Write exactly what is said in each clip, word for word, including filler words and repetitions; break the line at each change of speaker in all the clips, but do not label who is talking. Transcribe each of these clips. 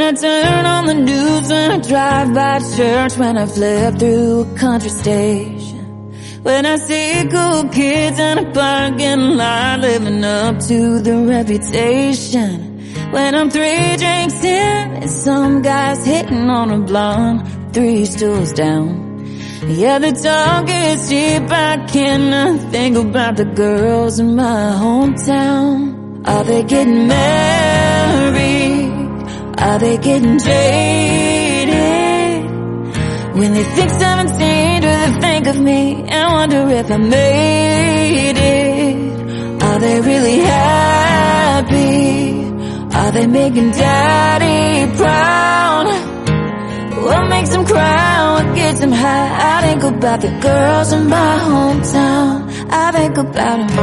I turn on the news, when I drive by church, when I flip through a country station, when I see cool kids in a parking lot living up to their reputation, when I'm three drinks in and some guy's hitting on a blonde three stools down. Yeah, the talk is cheap, I cannot think about the girls in my hometown. Are they getting married? Are they getting jaded? When they think seventeen, do they think of me and wonder if I made it? Are they really happy? Are they making daddy proud? What makes them cry? What gets them high? I think about the girls in my hometown. I think about them.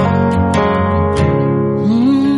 Mm.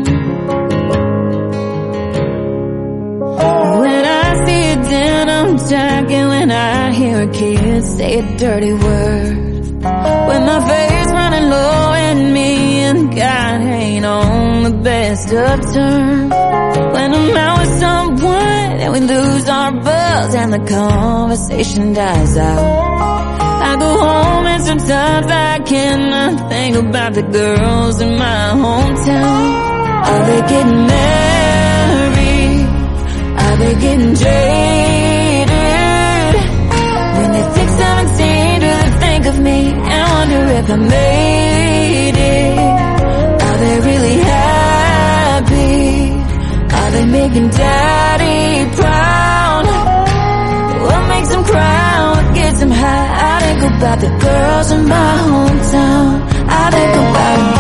When I see a denim jacket, when I hear a kid say a dirty word, when my face running low and me and God ain't on the best of terms, when I'm out with someone and we lose our buzz and the conversation dies out, I go home and sometimes I cannot think about the girls in my hometown. Are they getting married? Are they getting jaded? When they think seventeen, do they think of me and wonder if I made it? Are they really happy? Are they making daddy proud? What makes them cry? What gets them high? I think about the girls in my hometown. I think about them.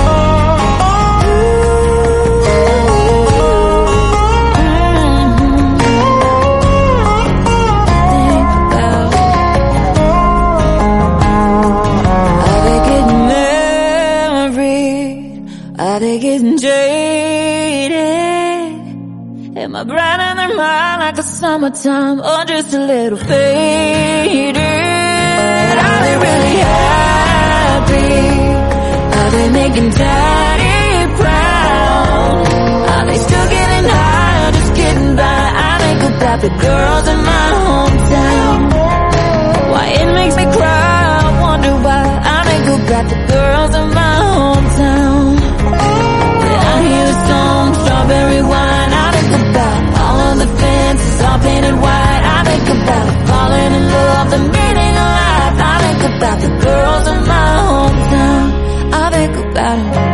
Are they getting jaded? Am I bright in their mind like the summertime, or just a little faded? Are they really happy? Are they making daddy proud? Are they still getting high or just getting by? I think about the girls in my hometown. Why it makes me cry, I wonder why. I think about the girls in my hometown. Strawberry wine, I think about all of the fences all painted white. I think about falling in love, the meaning of life. I think about the girls in my hometown. I think about them.